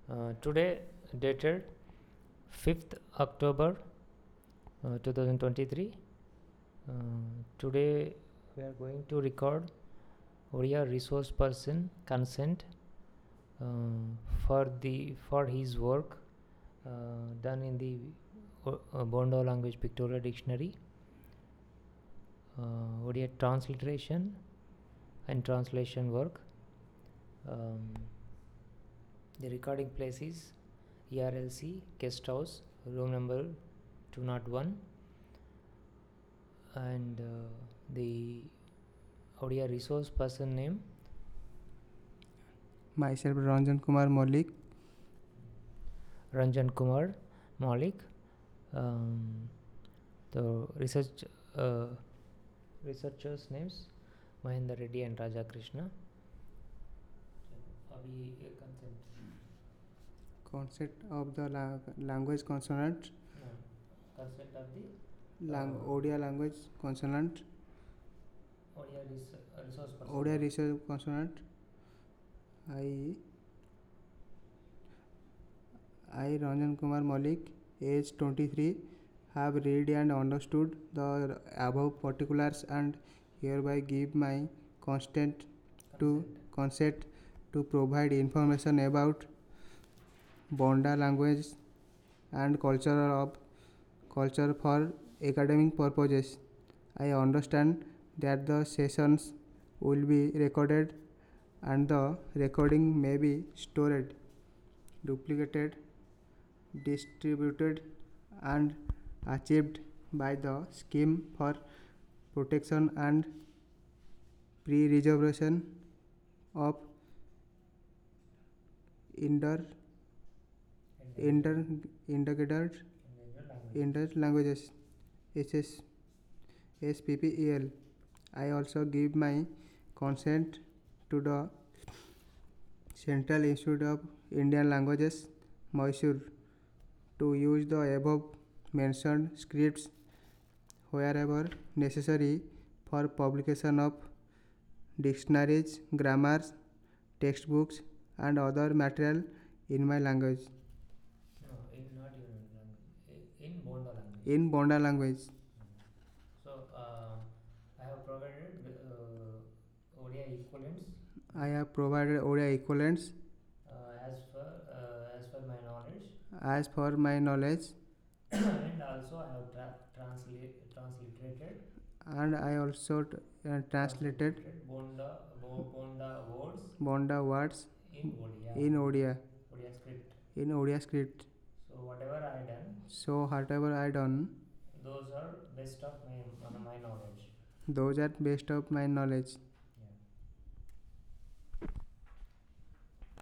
Today dated 5th October 2023. Today we are going to record Oriya resource person consent for his work done in the Bonda language pictorial dictionary, Oriya transliteration and translation work. The recording place is ERLC guest house, room number 201, and the Oriya resource person name myself Ranjan Kumar Malik. Ranjan Kumar Malik. The researchers names Mahendra Reddy and Raja Krishna. Concept of the language consonant. Concept of the Odia language consonant. Odia resource consonant. I Ranjan Kumar Malik, age 23, have read and understood the above particulars and hereby give my consent to provide information about Bonda language and culture for academic purposes. I understand that the sessions will be recorded and the recording may be stored, duplicated, distributed and achieved by the scheme for protection and pre-reservation of endangered languages SPPEL. I also give my consent to the Central Institute of Indian Languages, Mysore, to use the above mentioned scripts wherever necessary for publication of dictionaries, grammars, textbooks and other material in my language. No, not your language. In Bonda language. In Bonda language. So I have provided Odia equivalents. I have provided Odia equivalents as per my knowledge. As per my knowledge. And also I have transliterated. And I also translated Bonda words in Odia. In Odia script. So whatever I done, those are best of my knowledge. Those are best of my knowledge.